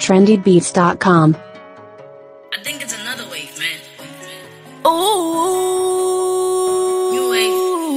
trendybeats.com. I think it's another wave, man. Ooh, New wave.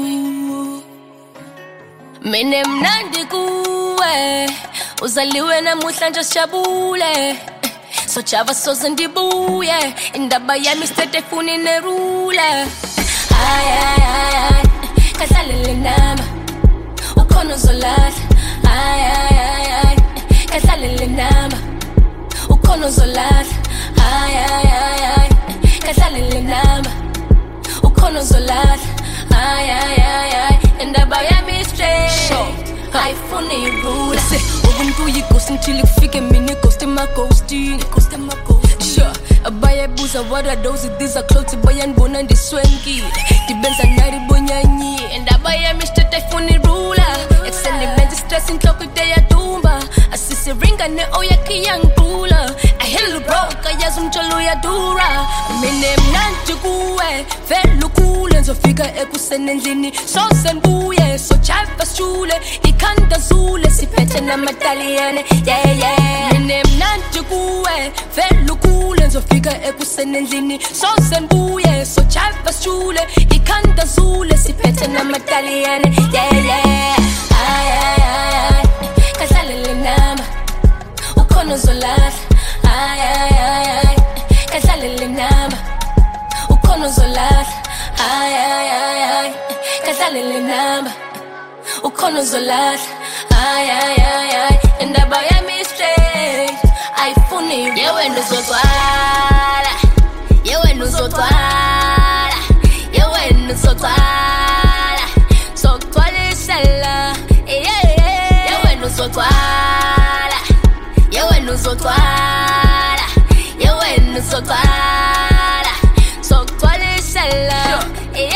Mine mnandi kuwe uzaliwe namuhla nje sijabule so java soze ndibuye indaba yami sithethe funi nerule ay ay ay kasalele nama ukhona uzolala ay ay ay kasalele nama ukhona uzolala ay ay ay kasalele nama ukhona uzolala ay ay ay indaba yami straight ayifuni irule ubuntu yighost until kufike mina ghost emaghosting sure abayabuza what are those these are clothes bayanibona ndiswenkile ndibenza nari bonyanyi indaba yami straight ayifuni irule ekseni benza stress inhloko ide yadumba asisiringa ne-oyakhi yangibhula ahelu broke ayazi umtsholo uyadura mina mnandi kuwe vele ukule nizofika ekuseni endlini sose ndibuye so java sijule ikhanda zule siphethe namataliyane yeah yeah mina mnandi kuwe vele ukule nizofika ekuseni endlini sose ndibuye so java sijule ikhanda zule siphethe namataliyane yeah yeah ay ay ay kasalele nama ukhona uzolala ay ay ay kasalele nama ukhona uzolala ay ay ay kasalele nama ukhona uzolala ay ay ay indaba yami straight ayifuni yewe ndizotwala yewe ndizotwala yewe ndizotwala sokutwalisela yewe ndizotwala yewe ndizotwala yewe ndizotwala sokutwalisela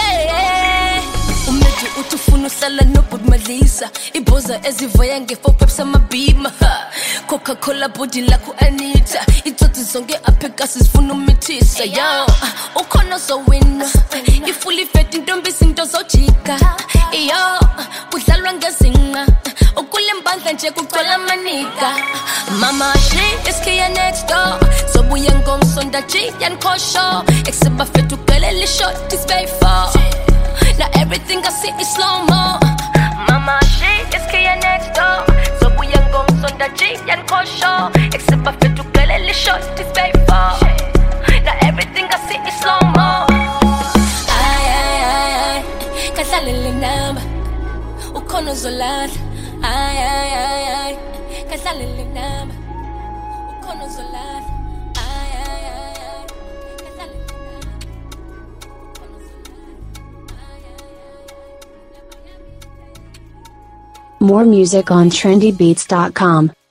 umeji utufuna usala nobudmadlisa ibhoza ezivoya nge-4 amabhima Coca-Cola body lakho Anita itsotsi zonke aphekasi zifuna umithisa yo ukhona uzowina ifuli feti intombi izinto zojika yo kudlalwa ngezinqa ukule mbandla nje kugcwala amanika mama she iskiya next door sobuya ngomsonda G yankosho ekseba fetu kelele shot is very far now everything I see is slow-mo mama she iskiya next door sobuya ngomsonda G yankosho ekseba fetu kelele shot is very far now everything I see is slow-mo ay ay ay kasalele nama ukhona uzolala ay ay ay kasalele nama ukhona uzolala ay ay ay kasalele nama ukhona uzolala ay ay ay More music on trendybeats.com.